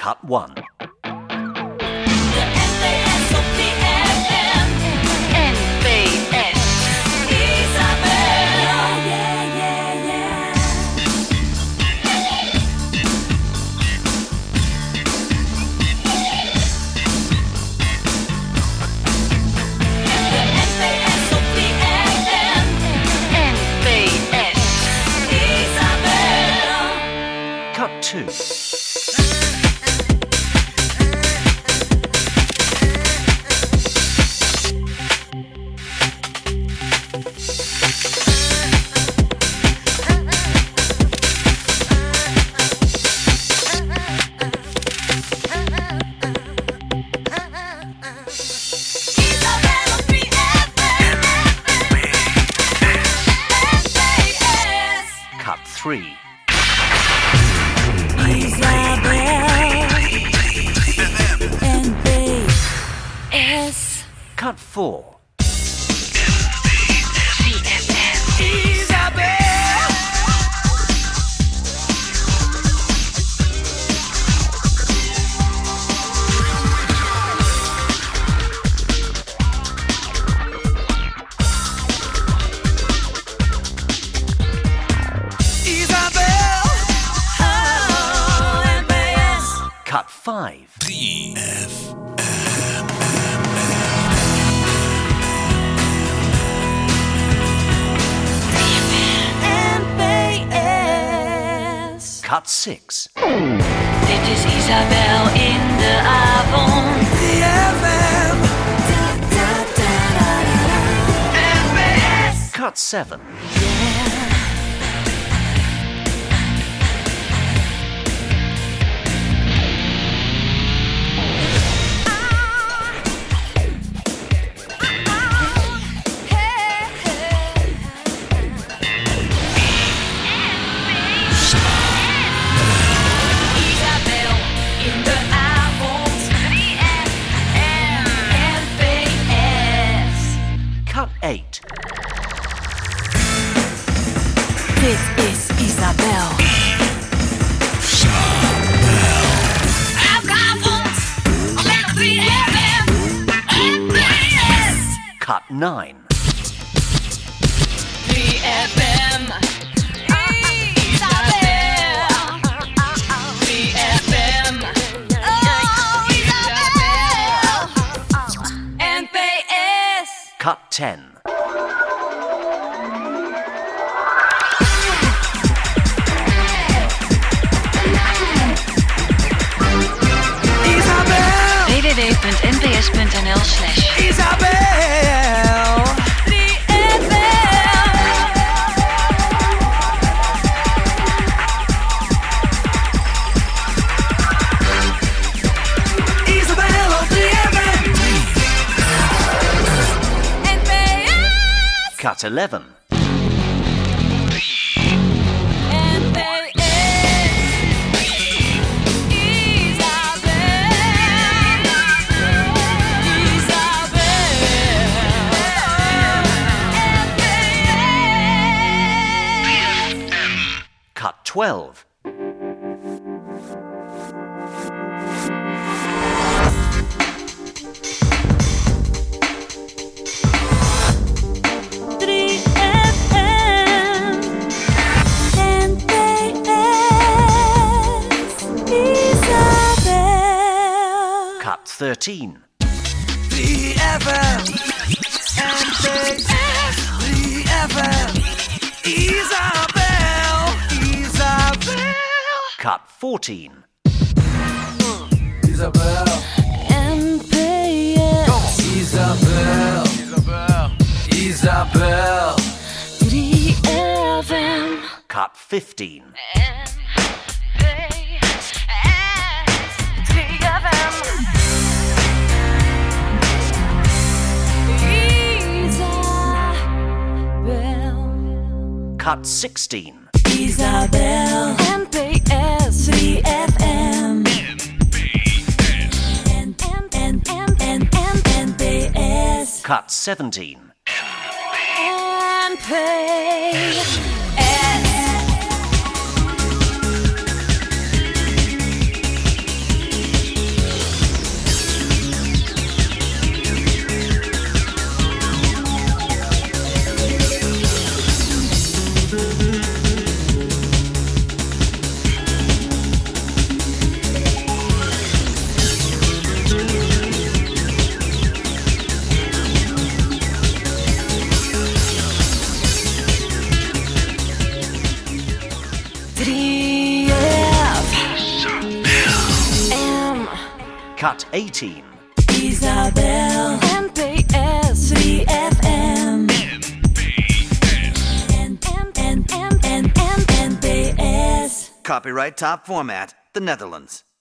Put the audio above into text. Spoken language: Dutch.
Cut 1. Cut 2. Cut 3. Cut 4. Cut 5. Cut 6. Dit is Isabel in de avond. Cut 7. Cut 8. Dit is Isabel. Elke avond op 3FM NPS. Cut 9. 3FM. Isabel. 3FM. Oh, Isabel. NPS. Cut 10. www.nps.nl/Isabel 3FM. Isabel op 3FM. NPS. Cut 11. Cut 12. Cut 13. 3FM. NPS. 3FM. Isabel. Isabel. Cut 14. Isabel. NPS. Isabel. Isabel. Isabel. 3FM. Cut 15. Cut 16. Isabel. NPS. 3FM. NPS. Cut 17. NPS. Cut 18. Isabel. NPS 3FM. NPS. Copyright Top Format, the Netherlands.